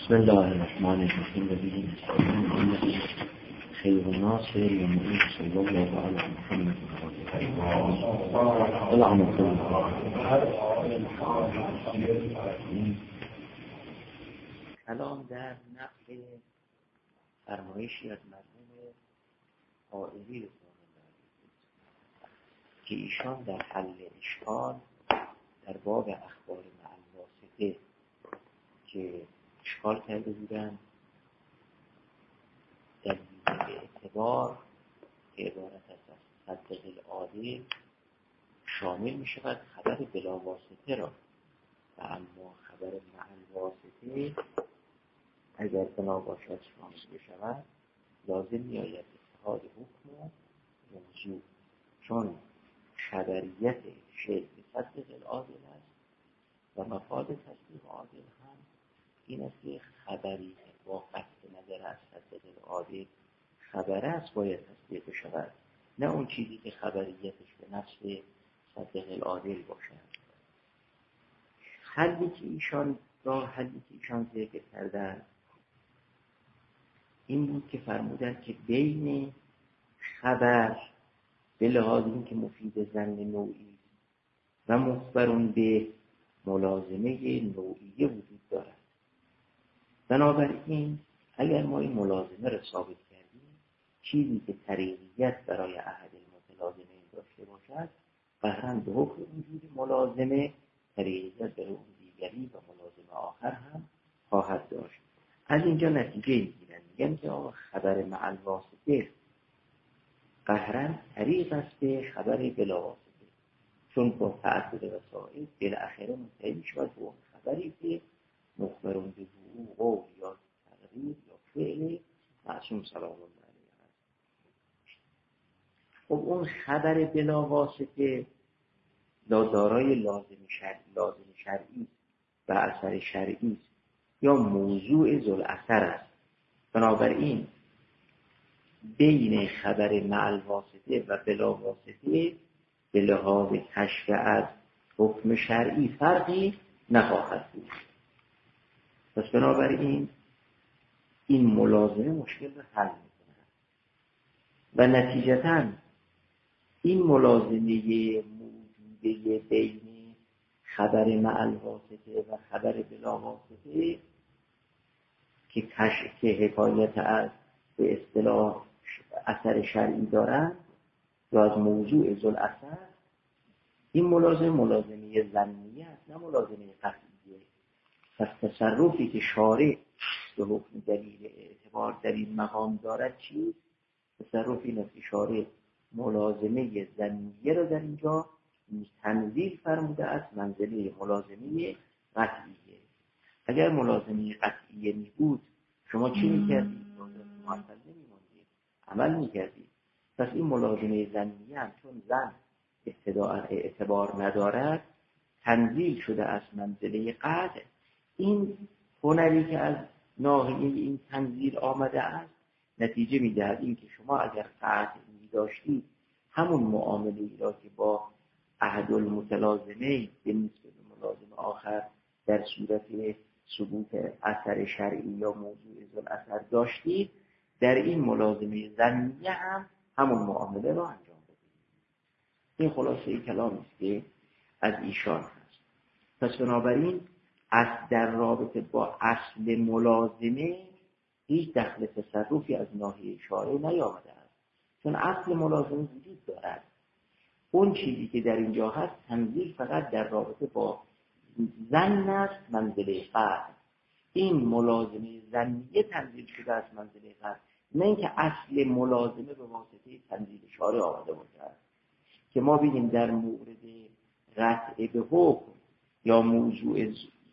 بسم الله الرحمن الرحیم. ببینید خیر الناس یومئذ صلی الله علی محمد کلام در نقل فرمایشی از مرحوم قائلی که ایشان در حل اشکال در باب اخبار مع الواسطه که اشکال کرده بودن در اعتبار که عبارت از صدق العادل شامل می شود خبر بلا واسطه را، و اما خبر مع الواسطه اگر بنا باشد شامل بشود لازم می آید اتحاد حکم و موضوع، چون خبریت شیء به صدق العادل است و مفاد تصدیق عادل هم این است که خبری که با قصد نظر از صدق العادل خبر است باید تصدیق بشود، نه اون چیزی که خبریتش به نفس صدق العادل باشد. حلی که ایشان ذکر کردن این بود که فرمودن که بین خبر به لحاظ این که مفید ظن نوعی و مخبرون به ملازمه نوعیه وجود دارد. بنابراین اگر ما این ملازمه را ثابت کردیم، چیزی که طریقیت برای احد المتلازمه داشته باشد قهراً به حکم وجود ملازمه طریقیت برای اون دیگری و ملازمه آخر هم خواهد داشت. از اینجا نتیجه میگیرن، میگن که خبر مع الواسطه قهراً طریق است به خبر بلا واسطه، چون با تعدد وسائل بالاخره منتهی میشود به اون خبری که مخبرون به وقوع یا تقریر یا فعل معصوم سلام الله علیه است. خب اون خبر بلا واسطه دارای لازم شرعی و اثر شرعی است یا موضوع ذوالأثر است. بنابراین بین خبر مع الواسطه و بلا واسطه به لحاظ کشف از حکم شرعی فرقی نخواهد بود. پس بنابراین این ملازمه مشکل رو حل می‌کند و نتیجتاً این ملازمه موجوده بین خبر مع الواسطه و خبر بلا واسطه که حکایت از به اصطلاح اثر شرعی دارند یا از موضوع ذوالأثر، این ملازمه ظنیه است نه ملازمه قطعیه. پس تصرفی که شارع به حکم دلیل اعتبار در این مقام دارد چیست؟ تصرفی است که شارع ملازمه ظنیه را در اینجا تنزیل فرموده است منزله ملازمه قطعیه. اگر ملازمه قطعیه می بود شما چی می‌کردید؟ معطل نمی‌ماندید، عمل می‌کردید. پس این ملازمه ظنیه هم چون ظن اعتبار ندارد تنزیل شده از منزله قطع. این هنری که از ناحیه این تنزیل آمده است نتیجه می‌دهد این که شما اگر قطع می‌داشتید همون معامله‌ای را که با احد المتلازمه به نسبت ملازم آخر در صورت ثبوت اثر شرعی یا موضوع ذوالأثر داشتید، در این ملازمه ظنیه هم همون معامله را انجام بدید. این خلاصه کلامی است که از ایشان هست. پس بنابراین در رابطه با اصل ملازمه هیچ دخل تصرفی از ناحیه شارع نیامده است، چون اصل ملازمه وجود دارد. اون چیزی که در اینجا هست تنزیل فقط در رابطه با ظن است منزله قطع. این ملازمه ظنیه تنزیل شده از منزله قطع، نه اینکه اصل ملازمه به واسطه تنزیل شارع آمده باشد که ما ببینیم در مورد قطع به حکم یا موضوع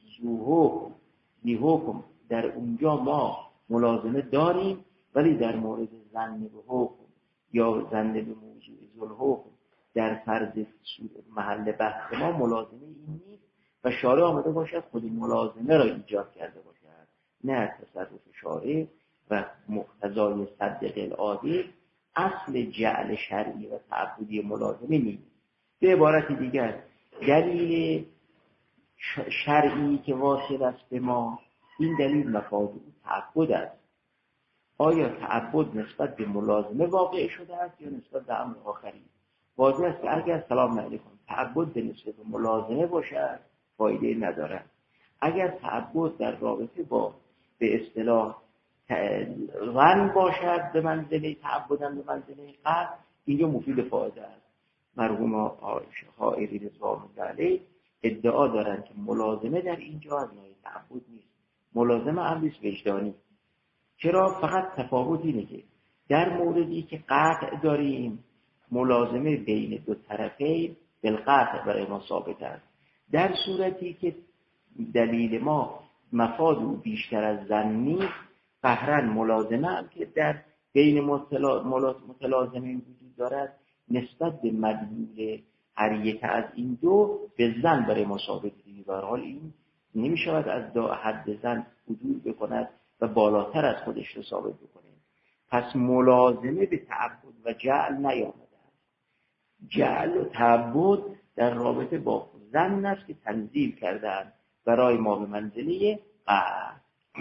ذی حکم در اونجا ما ملازمه داریم، ولی در مورد ظن به حکم یا ظن به موضوع ذوالحکم در فرض محل بحث ما ملازمه این نیست و شارع آمده باشد خود ملازمه را ایجاد کرده باشد، نه تصرف شارع و مقتضای صدق العادل اصل جعل شرعی و تعبدی ملازمه نیست. به عبارت دیگر دلیل شرعی که واصل است به ما این دلیل مفاد او تعبد است. آیا تعبد نسبت به ملازمه واقع شده است یا نسبت به امر آخری؟ واضح است که اگر سلام علیکم تعبد به نسبت به ملازمه باشد فایده ندارد. اگر تعبد در رابطه با به اصطلاح ظن باشد به منزله تعبدن به منزله قصد، اینجا مفید فایده است. مرحوم حائری رضوان الله علیه ادعا دارند که ملازمه در اینجا از نوع تعبد نیست، ملازمه امری است وجدانی. چرا؟ فقط تفاوت اینه که در موردی که قطع داریم ملازمه بین دو طرفین بالقطع برای ما ثابت است. در صورتی که دلیل ما مفاد او بیشتر از ظنی، قهرا ملازمه هم که در بین متلازمین وجود دارد نسبت به مدلول هر یک از این دو به ظن برای ما ثابت است. در حال این نمی شود از حد ظن وجود بکند و بالاتر از خودش رو ثابت بکنه. پس ملازمه به تعبد و جعل نیامده است. جعل و تعبد در رابطه با ظن است که تنزیل کردند برای ما به منزله قطع.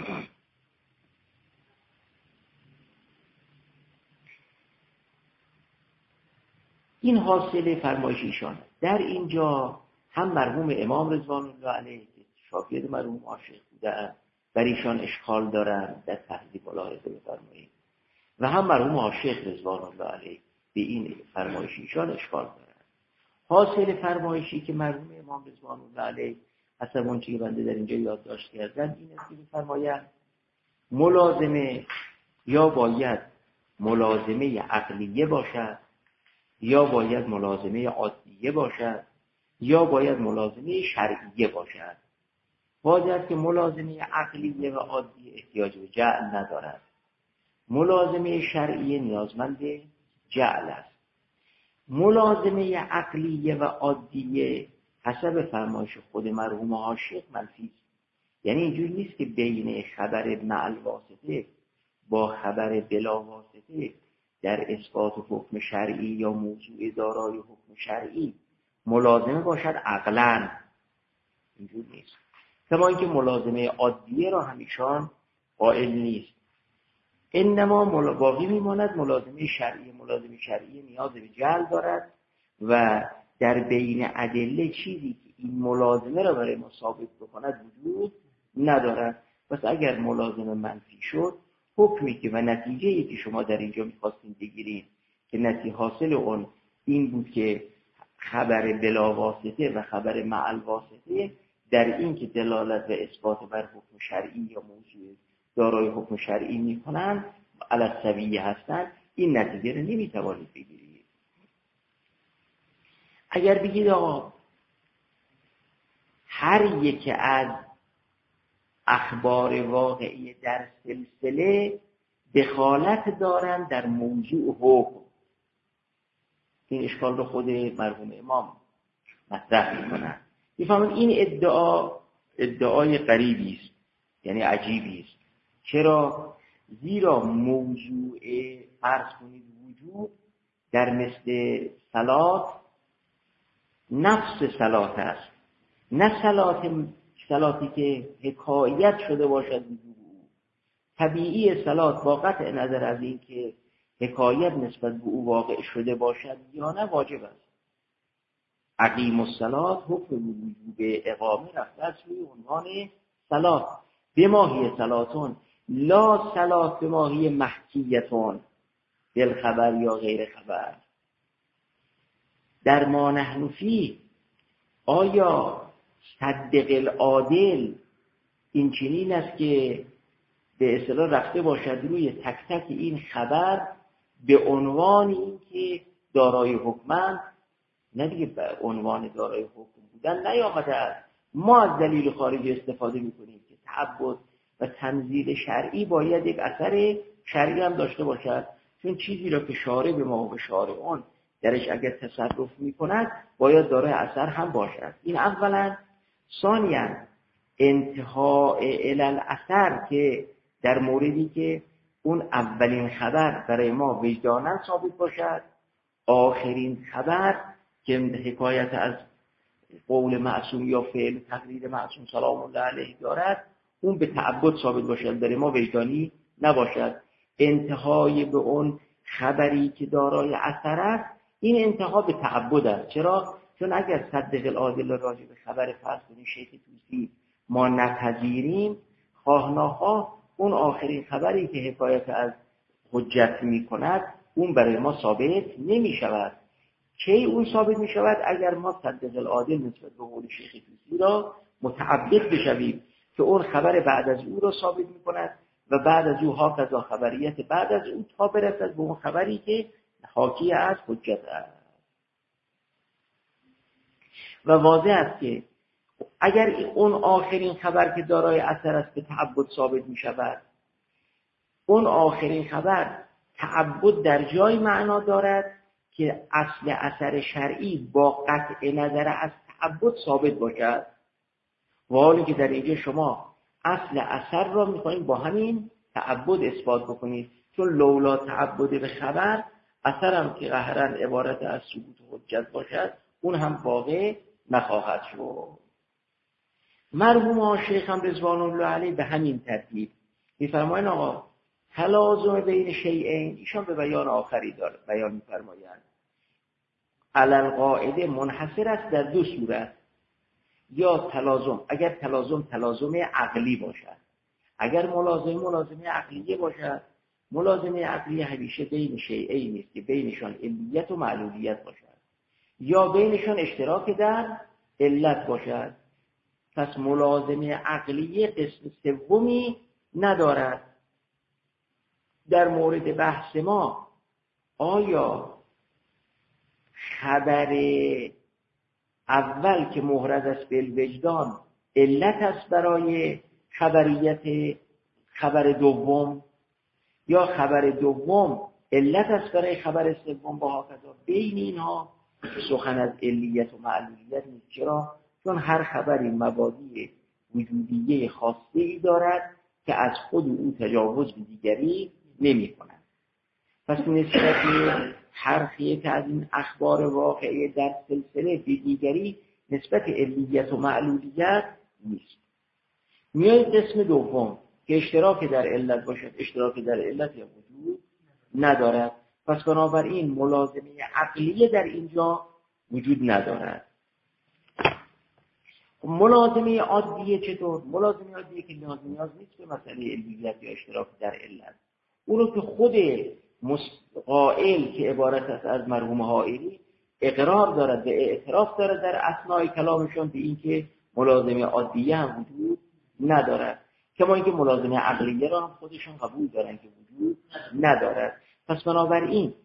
این حاصل فرمایش ایشان است. در اینجا هم مرحوم امام رضوان الله علیه که شاگرد مرحوم عاشق بودند بر ایشان اشکال دارند در تهذیب ملاحظه بفرمایید، و هم مرحوم عاشق رضوان الله علیه به این فرمایش ایشان اشکال دارند. حاصل فرمایشی که مرحوم امام رضوان الله علیه حسب اون چیزی بنده در اینجا یادداشت کردم این است که می‌فرمایند ملازمه یا باید ملازمه عقلیه باشد، یا باید ملازمه عادیه باشد، یا باید ملازمه شرعیه باشد. واضح است که ملازمه عقلیه و عادیه احتیاج به جعل ندارد. ملازمه شرعیه نیازمند جعل است. ملازمه عقلیه و عادیه حسب فرمایش خود مرحوم عاشق منفی است. یعنی اینجوری نیست که بین خبر مع الواسطه با خبر بلا واسطه در اثبات حکم شرعی یا موضوع دارای حکم شرعی ملازمه باشد عقلاً. اینجور نیست. کما اینکه ملازمه عادیه را همیشان قائل نیست. انما باقی میماند ملازمه شرعی. ملازمه شرعی نیاز به جعل دارد و در بین ادله چیزی که این ملازمه را برای ما ثابت بکند وجود ندارد. پس اگر ملازمه منفی شد، حکمی که و نتیجه‌ای که شما در اینجا می‌خواستید بگیرید که نتیجه حاصل اون این بود که خبر بلا واسطه و خبر مع الواسطه در این که دلالت و اثبات بر حکم شرعی یا موضوع دارای حکم شرعی می‌کنند علی السویه هستند، این نتیجه رو نمی‌توانید بگیرید. اگر بگید آقا هر یک از اخبار واقعی در سلسله دخالت دارند در موضوع حکم، این اشکال رو خود مرحوم امام مطرح می‌کنند. می‌فهمید این ادعای غریبی است، یعنی عجیبی است. چرا؟ زیرا موضوع فرض کنید وجود در مثل صلات نفس صلات است، نه صلاتی که حکایت شده باشد وجود او. طبیعی صلات با قطع نظر از این که حکایت نسبت به او واقع شده باشد یا نه واجب است. اقیم الصلات حکم وجوب اقامه رفته از روی عنوان صلات. بماهی صلاتون لا صلات بماهی محکیتون بالخبر یا غیر خبر. در ما نحن فیه آیا صدق العادل این چنین است که به اصطلاح رفته باشد روی تک تک این خبر به عنوان این که دارای حکمند، نه دیگه به عنوان دارای حکم بودن نیامده است. ما از دلیل خارجی استفاده میکنیم که تعبد و تنزیل شرعی باید یک اثر شرعی هم داشته باشد، چون چیزی را که شارع به ما و به شارعون درش اگر تصرف میکند باید دارای اثر هم باشد. این اولا. ثانیاً انتهای الاثر که در موردی که اون اولین خبر برای ما وجداناً ثابت باشد، آخرین خبر که حکایت از قول معصوم یا فعل تقریر معصوم سلام الله علیه دارد، اون به تعبد ثابت باشد، در ما وجدانی نباشد. انتهای به اون خبری که دارای اثر است، این انتها به تعبد است. چرا؟ چون اگر صدق العادل راجع به خبر فرض کنیم شیخ طوسی ما نپذیریم، خواهناخواه اون آخرین خبری که حکایت از حجت می کند اون برای ما ثابت نمی شود. کی اون ثابت می شود؟ اگر ما صدق العادل نسبت به قول شیخ طوسی را متعبد بشویم که اون خبر بعد از او را ثابت می کند و بعد از او هاکذا خبریت بعد از او تا برسد به اون خبری که حاکی از حجت است. و واضح است که اگر اون آخرین خبر که دارای اثر است به تعبد ثابت می شود، اون آخرین خبر تعبد در جای معنا دارد که اصل اثر شرعی با قطع نظر از تعبد ثابت باشد. و حالی که در اینجا شما اصل اثر را می‌خواهید با همین تعبد اثبات بکنید، چون لولا تعبد به خبر، اثر هم که قهراً عبارت از ثبوت حجت باشد اون هم واقع نخواهد شد. مرحوم شیخ هم رضوان الله علیه به همین ترتیب می‌فرمایند آقا تلازم بین شیئین، ایشان به بیان آخری داره بیان می‌فرمایند علل قاعده منحصر است در دو صورت. یا تلازم، اگر تلازم عقلی باشد، اگر ملازمه عقلیه باشد، ملازمه عقلیه همیشه بین شیئین نیست که بینشان علیت و معلولیت باشد یا بینشان اشتراک در علت باشد. پس ملازمه عقلیه قسم سومی ندارد. در مورد بحث ما آیا خبر اول که محرز است به وجدان علت است برای خبریت خبر دوم، یا خبر دوم علت است برای خبر سوم با هاکذا؟ بین اینها سخن از علیت و معلولیت نیست. چرا؟ چون هر خبری مبادی وجودیه خاصی دارد که از خود او تجاوز به دیگری نمی کند. پس نسبت هر یک از این اخبار واقعی در سلسله به دیگری نسبت علیت و معلولیت نیست. میای قسم دوم که اشتراک در علت باشد، اشتراک در علت یا وجود ندارد. پس بنابراین ملازمه عقلیه در اینجا وجود ندارد. ملازمه عادیه چطور؟ ملازمه عادیه که نیاز نیست به مسئله علیت یا اشتراک در علت. اونو که خود قائل که عبارت است از مرحوم حائری اقرار دارد و اعتراف دارد در اثنای کلامشون به این که ملازمه عادیه هم وجود ندارد، کما اینکه ملازمه عقلیه را هم خودشون قبول دارن که وجود ندارد. پس بنابراین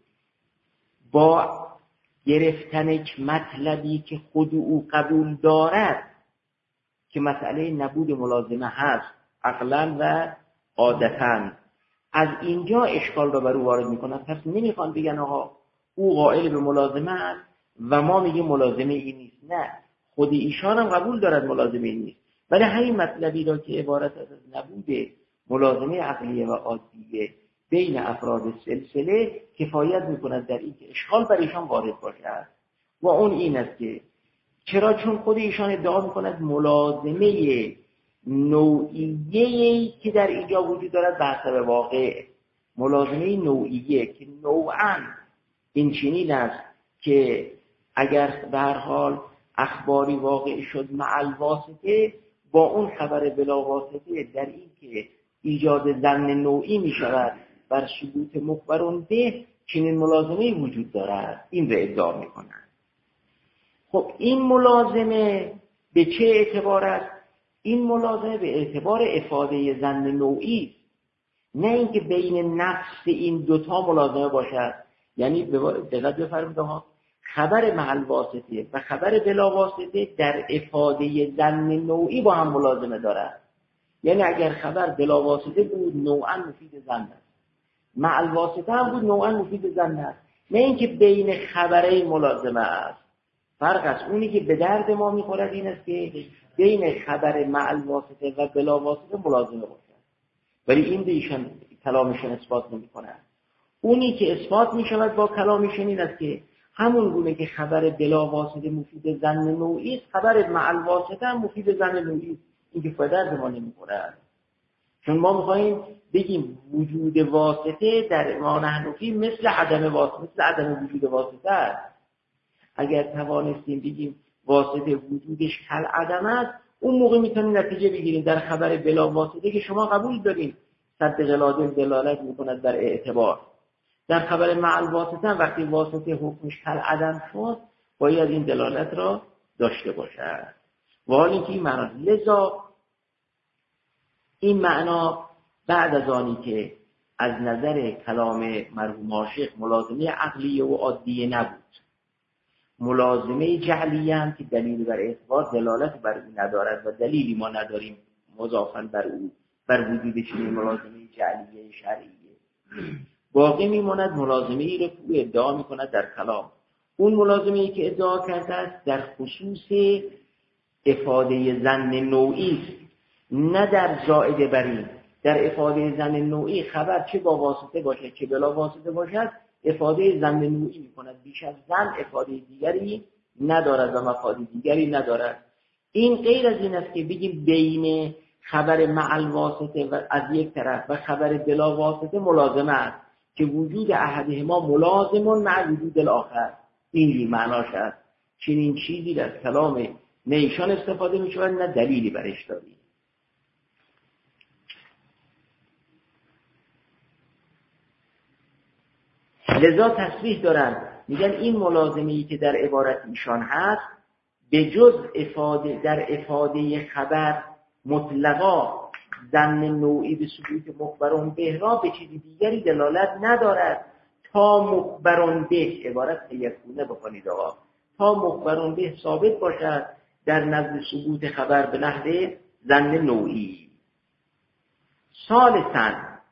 با گرفتن یک مطلبی که خود او قبول دارد که مسئله نبود ملازمه هست عقلاً و عادتاً، از اینجا اشکال را بر او وارد میکنن. پس نمیخوان بگن آقا او قائل به ملازمه است و ما میگیم ملازمه این نیست. نه، خود ایشان هم قبول دارد ملازمه این نیست، ولی همین مطلبی را که عبارت از نبود ملازمه عقلیه و عادیه بین افراد سلسله کفایت میکند در این که اشکال بر ایشان وارد باشد. و اون این است که چرا؟ چون خود ایشان ادعا میکند ملازمه نوعیه‌ای که در اینجا وجود دارد به حسب واقع، ملازمه نوعیه که نوعاً این چنین است که اگر به هر حال اخباری واقع شد مع الواسطه، با اون خبر بلا واسطه در این که ایجاد ظن نوعی می شود بر ثبوت مخبرون به، چنین ملازمه وجود دارد. این رو ادعا می کنند. خب این ملازمه به چه اعتبار است؟ این ملازمه به اعتبار افاده ظن نوعی، نه اینکه بین نفس این دوتا ملازمه باشد. یعنی دقت بفرمایید ها، خبر مع الواسطه و خبر بلا واسطه در افاده ظن نوعی با هم ملازمه دارد. یعنی اگر خبر بلا واسطه بود نوعا مفید ظن است، مع الواسطه هم بود نوعا مفید ظن است. نه اینکه بین خبرین ملازمه است. فرق است. اونی که به درد ما میخورد این است که بین خبر مع الواسطه و بلا واسطه ملازمه باشد، ولی این به ایشان کلامشان اثبات نمی‌کند. اونی که اثبات می‌شود با کلامشان این است که همون گونه که خبر بلا واسطه مفید ظن نوعی است، خبر مع الواسطه هم مفید ظن نوعی است. این که به درد ما نمی‌خورد. چون ما میخواییم بگیم وجود واسطه در ما نحنفی مثل عدم واسطه، مثل عدم وجود واسطه است. اگر توانستیم بگیم واسطه وجودش کل عدم است، اون موقع میتونیم نتیجه بگیریم در خبر بلا واسطه که شما قبول دارین صد لازم دلالت میکند بر اعتبار. در خبر مع الواسطه وقتی واسطه حکمش کل عدم شد باید این دلالت را داشته باشد. و حال اینکه این معنا، لذا این معنا بعد از آنی که از نظر کلام مرحوم عاشق ملازمه عقلیه و عادیه نبود، ملازمه جعلیه هم که دلیل بر اثبات دلالت بر او ندارد و دلیلی ما نداریم مضافاً بر او، بر وجود چنین ملازمه جعلیه شرعیه، باقی میماند ملازمه ای را که او ادعا میکند در کلام. اون ملازمه ای که ادعا کرده است در خصوص افاده ظن نوعی است، نه در زائده بر این. در افاده ظن نوعی خبر چه با واسطه باشد چه بلا واسطه باشد افاده ظن نوعی میکند، بیش از ظن افاده دیگری ندارد و مفاد دیگری ندارد. این غیر از این است که بگیم بین خبر مع الواسطه و از یک طرف و خبر بلا واسطه ملازمه است که وجود احدهما ملازم مع وجود الاخر. اینجور معناش است. چنین چیزی در کلام نه ایشان استفاده می شود نه دلیلی برش داریم. لذا تصریح دارن میگن این ملازمه‌ای که در عبارت ایشان هست به جز افاده در افاده خبر مطلقا ظن نوعی به ثبوت مخبرون به را به چیزی دیگری دلالت ندارد تا مخبرون به، عبارت یکونه بکنید آقا، تا مخبرون به ثابت باشد در نزد ثبوت خبر به نحو ظن نوعی. ثالثاً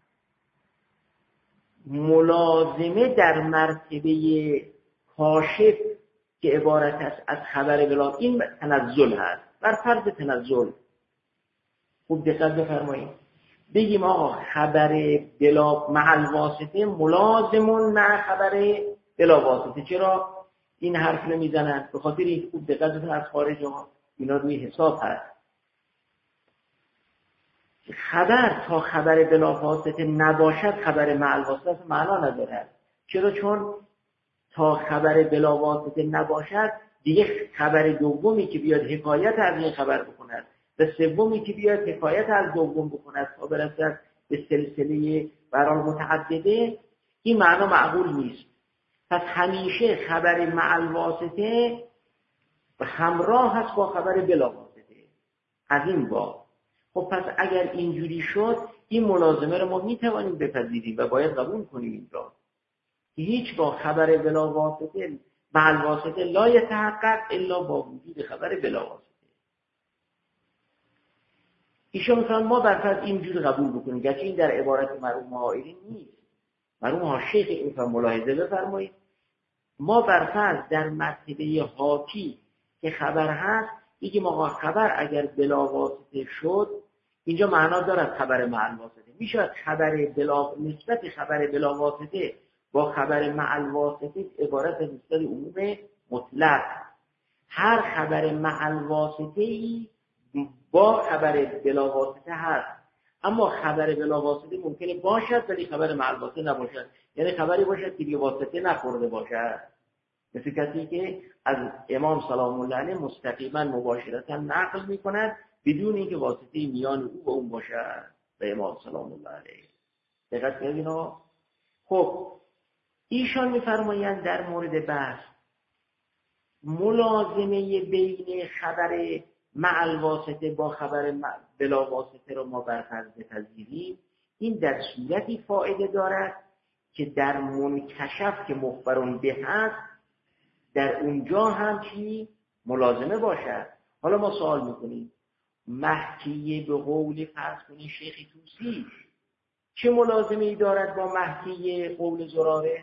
ملازمه در مرتبه کاشف که عبارت است از خبر بلا، این تنزل هست، بر فرض تنزل. خوب دقت بفرمایید، بگیم آقا خبر بلا مع الواسطه ملازم مع خبر بلا واسطه. چرا این حرف نمیزنن؟ به خاطر این خوب دقت بفرمایید از خارج ها اینا روی حساب هست. خبر تا خبر بلا واسطه نباشد خبر مع الواسطه معنا ندارد. چرا؟ چون تا خبر بلا واسطه نباشد دیگه خبر دومی که بیاد حکایت از این خبر بکند و سومی که بیاد حکایت از دوم بکند تا برسد به سلسله برای متعدده، این معنا معقول نیست. پس همیشه خبر مع الواسطه همراه هست با خبر بلا واسطه. از این باب خب پس اگر اینجوری شد این ملازمه رو ما میتوانیم بپذیریم و باید قبول کنیم این را که هیچ با خبر بلا واسطه مع الواسطه لا یتحقق الا با وجود خبر بلا واسطه. ایشون مثلا ما برفرض اینجوری قبول بکنیم، گرچه این در عبارت مرحوم حائری نیست، مرحوم حاشیخ این رو ملاحظه بفرمایید، ما برفرض در مرتبه حاکی که خبر هست بگیم آقا خبر اگر بلا واسطه شد اینجا معنا دارد خبر مع الواسطه. میشه خبر بلا نسبت خبر بلا واسطه با خبر مع الواسطه عبارت از نسبت عموم مطلق. هر خبر مع الواسطه‌ای با خبر بلا واسطه هست، اما خبر بلا واسطه ممکنه باشد ولی خبر مع الواسطه نباشد، یعنی خبری باشد که بی واسطه نخورده باشد، مثل کسی که از امام سلام الله علیه مستقیما مباشرتا نقل میکند بدون اینکه واسطه میان او و اون باشد به امام سلام الله علیه. دقت کنید. خب ایشان میفرمایند در مورد بحث ملازمه بین خبر مع الواسطه با خبر بلا واسطه رو ما برفرض بپذیریم، این در صورتی فایده دارد که در منکشف که مخبرون به هست در اونجا هم چی ملازمه باشد. حالا ما سوال میکنیم محکیه به قول فرض کنید شیخ طوسی چه ملازمه ای دارد با محکیه قول زراره؟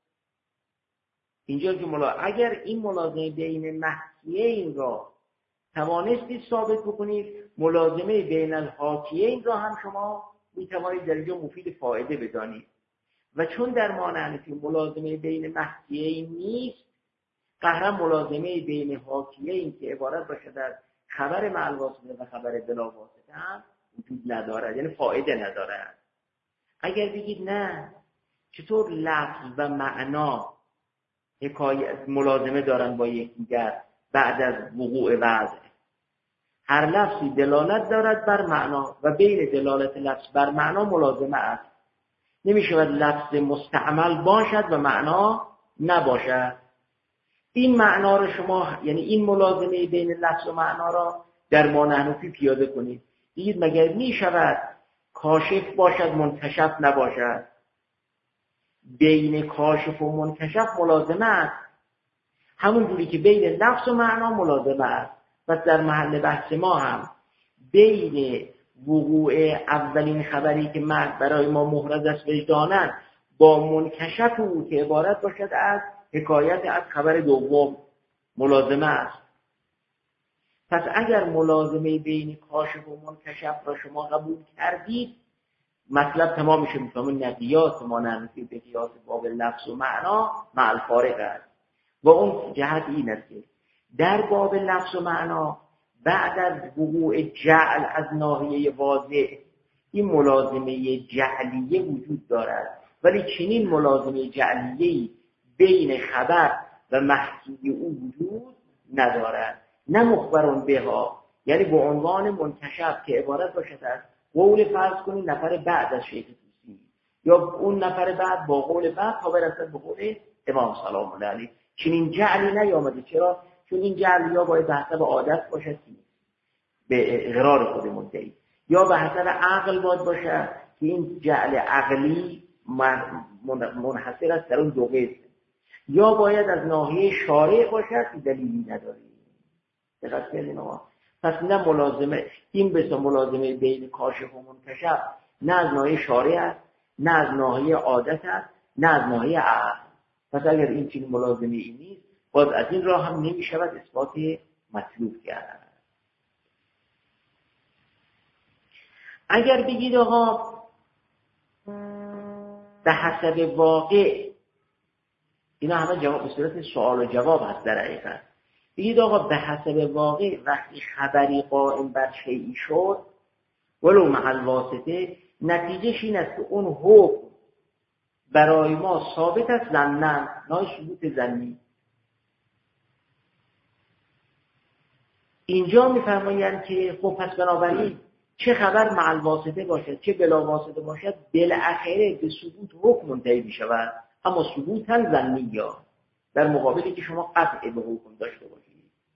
اینجا که اگر این ملازمه بین محکیه این را توانستید ثابت بکنید، ملازمه بین الحاکیه این را هم شما میتوانید در اینجا مفید فایده بدانید. و چون در مانع که ملازمه بین محکیه این نیست، قهرم ملازمه بین حاکیه این که عبارت باشد از خبر مع الواسطه و خبر بلا واسطه هم وجود ندارد، یعنی فایده ندارد. اگر بگید نه، چطور لفظ و معنا حکایت ملازمه دارن با یکدیگر بعد از وقوع وضع؟ هر لفظی دلالت دارد بر معنا و بین دلالت لفظ بر معنا ملازمه است. نمیشود لفظ مستعمل باشد و معنا نباشد. این معنا رو شما، یعنی این ملازمه بین لفظ و معنا را در ما نحنفی پیاده کنید. بگید مگر میشود کاشف باشد منکشف نباشد؟ بین کاشف و منکشف ملازمه است، همون جوری که بین لفظ و معنا ملازمه است. پس در محل بحث ما هم بین وقوع اولین خبری که مرگ برای ما محرز است وجدانن با منکشف او که عبارت باشد از حکایت از خبر دوم ملازمه است. پس اگر ملازمه بین کاشف و منکشف را شما قبول کردید، مطلب تمام میشه. میفهمون نقیاس ما نحنفی به قیاس باب لفظ و معنا مع الفارق است. و اون جهت این است که در باب لفظ و معنا بعد از وقوع جعل از ناحیه واضح این ملازمه جعلیه وجود دارد، ولی چنین ملازمه جعلیه‌ای بین خبر و محکی او وجود ندارد. نه مخبرون بها، یعنی به عنوان منکشف که عبارت باشد از قول فرض کنید نفر بعد از شیخ طوسی، یا اون نفر بعد با قول بعد تا برسد به قول امام سلام الله علیه. چنین جعلی نیامده. چرا؟ چون این جعل یا باید به حسب عادت باشد به اقرار خود مدعی، یا به حسب عقل باید باشد که این جعل عقلی منحصر است در اون دو قسم، یا باید از ناحیه شارع باشد که دلیلی نداره. دقت کنید آقا. پس نه ملازمه، این بسا ملازمه بین کاشف و منکشف نه از ناحیه شارع است، نه از ناحیه عادت است، نه از ناحیه عقل. پس اگر این چنین ملازمه ای نیست، باز از این راه هم نمی شود اثبات مطلوب کرد. اگر بگید آقا به حسب واقع، اینا همه جواب به صورت سوال و جواب هست در حقیقت. بگید آقا به حسب واقع وقتی خبری قائم بر شیئی شد ولو مع الواسطه، نتیجهش این است که اون حکم برای ما ثابت است ظناً، نه ثبوت ظنی. اینجا میفرمایند که خب پس بنابراین چه خبر مع الواسطه باشد چه بلا واسطه باشد بالاخره به ثبوت حکم منتهی میشود، اما ثبوتا ظنی، یا در مقابلی که شما قطع به حکم داشته باشید.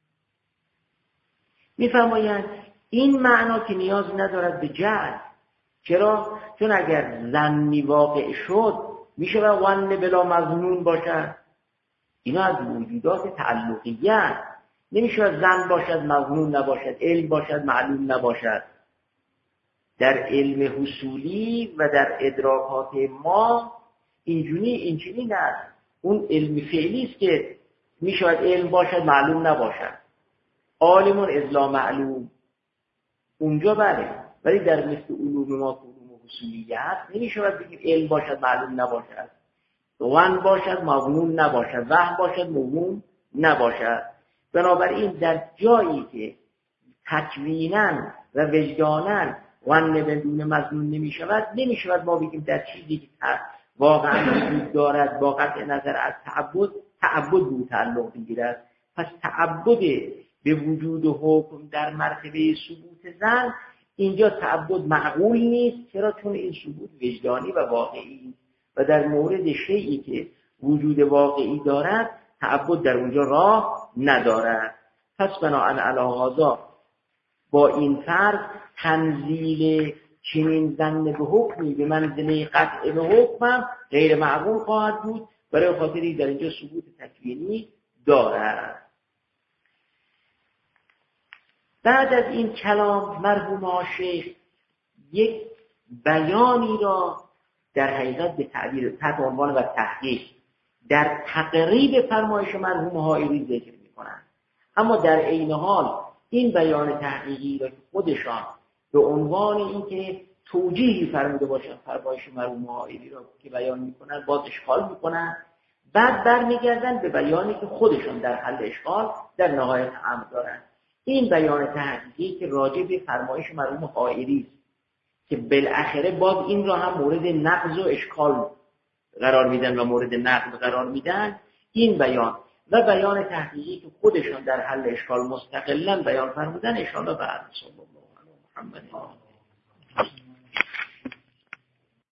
میفرمایند این معنا که نیاز ندارد به جعل. چرا؟ چون اگر ظنی واقع شد میشه و ظن بلا مظنون باشد. اینا از موجودات تعلقیت. نمیشه ظن باشد مظنون نباشد، علم باشد معلوم نباشد. در علم حصولی و در ادراکات ما اینجوری نه. اون علم فعلی است که میشود علم باشد معلوم نباشد. عالمون از لا معلوم اونجا بله، ولی در مثل علوم ما علوم حصولیت نمیشود بگیم علم باشد معلوم نباشد، ظن باشد مظنون نباشد، وهم باشد موهوم نباشد. بنابراین در جایی که تکویناً و وجداناً ظن بدون مظنون نمیشود ما بگیم در چیزی که واقعا وجود دارد با قطع نظر از تعبد به تعلق میگیرد. پس تعبد به وجود و حکم در مرتبه ثبوت ظن، اینجا تعبد معقول نیست. چرا؟ چون این ثبوت وجدانی و واقعی و در مورد شیئی که وجود واقعی دارد تعبد در اونجا راه ندارد. پس بناهن علی هذا با این فرض تنزیل چنین ظن به حکمی به منزله قطع به حکم غیر معقول خواهد بود، برای خاطری در اینجا ثبوت تکوینی دارد. بعد از این کلام مرحوم شیخ یک بیانی را در حقیقت به تعبیر تحت عنوان و تحقیق در تقریب فرمایش مرحوم حائری ذکر می‌کنند. اما در عین حال این بیان تحقیقی را که خودشان به عنوان اینکه توجیهی فرموده باشند فرمایش مرحوم حائری را که بیان می‌کنند باز اشکال می‌کنند، بعد برمیگردن به بیانی که خودشان در حل اشکال در نهایت امر دارند. این بیان تحقیقی که راجع به فرمایش مرحوم حائری است که بالاخره باز این را هم مورد نقض و اشکال قرار میدن و مورد نقد قرار میدن. این بیان و بیان تحقیقی که خودشان در حل اشکال مستقلا بیان فرمودن، ان شاء الله بعد صلی الله علیه محمد